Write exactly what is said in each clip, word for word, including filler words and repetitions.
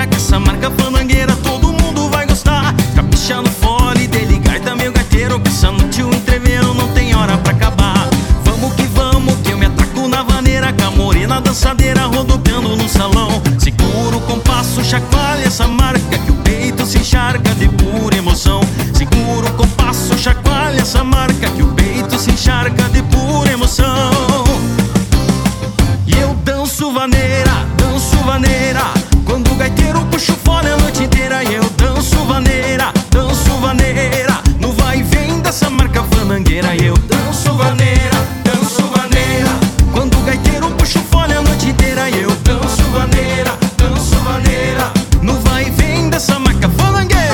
vaneira, que essa marca fandangueira todo mundo vai gostar. Capricha no fole, dele gaita, meu gaiteiro, que essa noite o entreveão não tem hora pra acabar. Vamos que vamos, que eu me atraco na vaneira, com a morena dançadeira rodopiando no salão. Segura o compasso, chacoalha essa marca, que o peito se encharca de pura emoção. Segura o compasso, chacoalha essa marca, que o peito se encharca de pura emoção. E eu danço vaneira, danço vaneira, quando o gaiteiro puxa o fole a noite inteira. E eu danço vaneira, danço vaneira, no vai e vem dessa marca fandangueira. E eu danço vaneira, danço vaneira, quando o gaiteiro puxa o fole a noite inteira. E eu danço vaneira, danço vaneira, no vai e vem dessa marca fandangueira.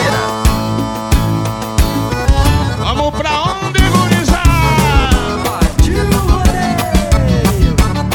Vamos pra onde, gurizada? Partiu o rodeio.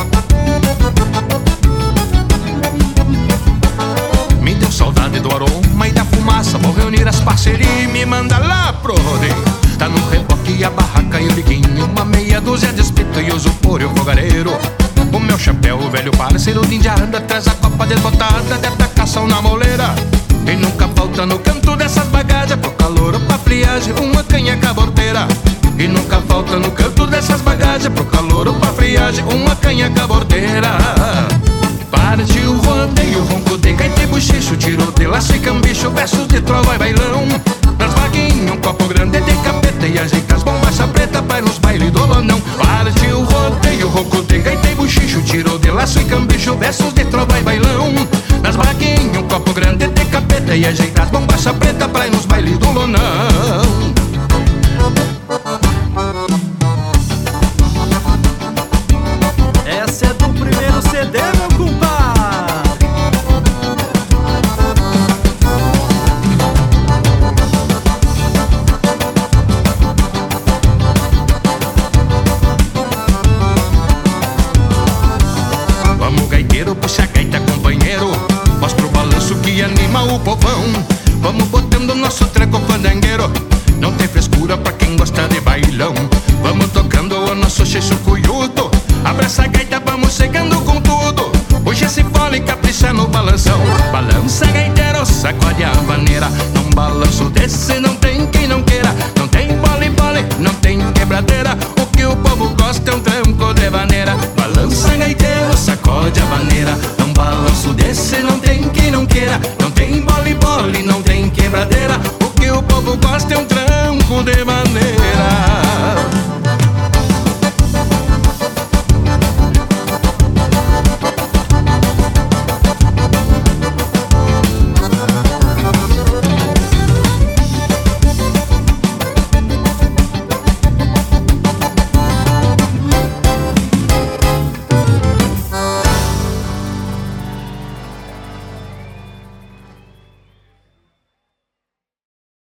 Me deu saudade do aroma e da fumaça, vou reunir as parcerias e me manda lá pro rodeio. Tá no reboque a barraca e o biquinho, uma meia dúzia de espito e uso por o fogareiro. O meu chapéu, o velho parceiro de indiada, traz a copa desbotada de atacação na moleira. E nunca falta no canto dessas bagagens, pro calor ou pra friagem, uma canha caborteira. E nunca falta no canto dessas bagagens, pro calor ou pra friagem, uma canha caborteira. Partiu o rodeio, ronco de gaita e bochicho, tiro de laço e cambicho, versos de trova e bailão. Nas vaguinhas, um copo grande de capeta e ajeita as bombachas preta para nos bailes do lonão. Partiu o rodeio, ronco de gaita e bochicho, tiro de laço e cambicho, versos de trova e bailão. Nas vaguinhas, um copo grande de capeta e ajeita as bombachas preta para nos bailes do lonão. Essa é do primeiro C D, meu compadre. Vamos gaiteiro, puxa a gaita companheiro, mostra o balanço que anima o povão. Vamos botando nosso treco fandangueiro, não tem frescura pra quem gosta de bailão. Vamos tocando o nosso xixo cuyudo, abraça a gaita, vamos chegando com tudo. Hoje esse fole capricha no balanção. Balança gaiteiro, sacode a vaneira, num balanço desse não tem